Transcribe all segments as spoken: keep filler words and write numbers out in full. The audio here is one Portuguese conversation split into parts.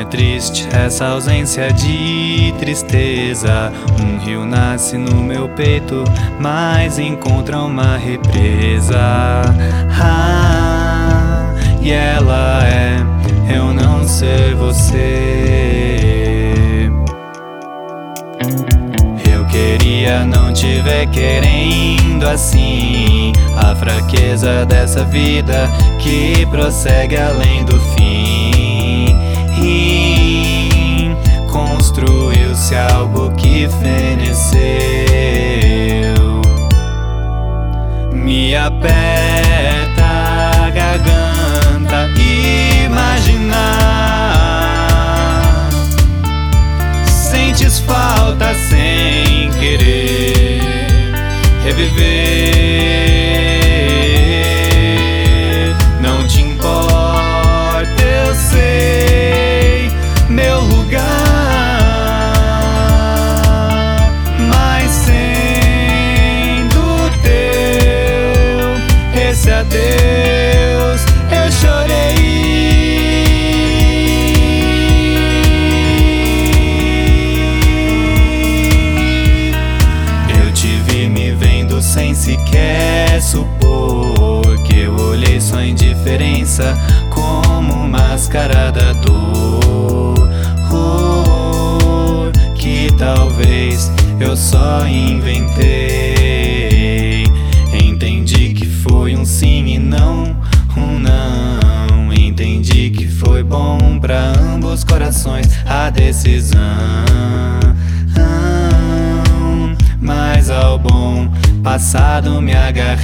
triste essa ausência de tristeza. Um rio nasce no meu peito, mas encontra uma represa. Ah, e ela é eu não ser você. Eu queria não te ver querendo assim, a fraqueza dessa vida que prossegue além do fim. E construiu-se algo que feneceu. Me aperta a garganta imaginar. Sentes falta sem querer reviver. Não te importa, eu sei meu lugar, mas sendo teu esse adeus eu chorei. Eu te vi me vendo sem sequer supor que eu olhei sua indiferença como máscara da dor. Oh, que talvez eu só inventei. Entendi que foi um sim e não um não. Entendi que foi bom pra ambos corações a decisão. Mas ao bom passado me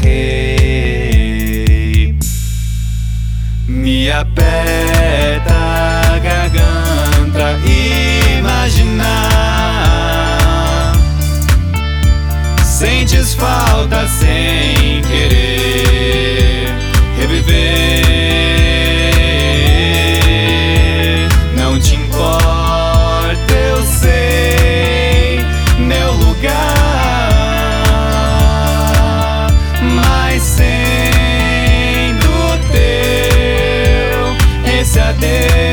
agarrei. Me aperta a garganta imaginar. Sentes falta sem querer reviver. Não te importa, eu sei meu lugar, mas sendo teu esse adeus